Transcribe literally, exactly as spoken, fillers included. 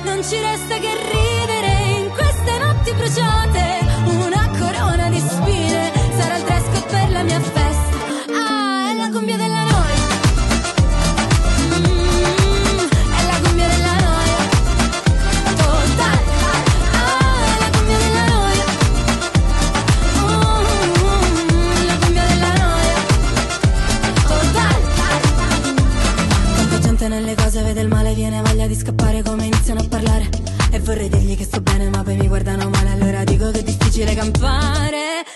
non ci resta che ridere in queste notti bruciate. Una corona di spine sarà il dress code per la mia festa. Ah, è la cumbia della noia. Mm, è la cumbia della noia. Totale. Ah, è la cumbia della noia. Mm, la cumbia della noia. Totale. Tanta gente nelle cose vede il male, viene voglia di scappare come iniziano a parlare. E vorrei dirgli che sto bene ma poi mi guardano male, allora dico che è difficile campare.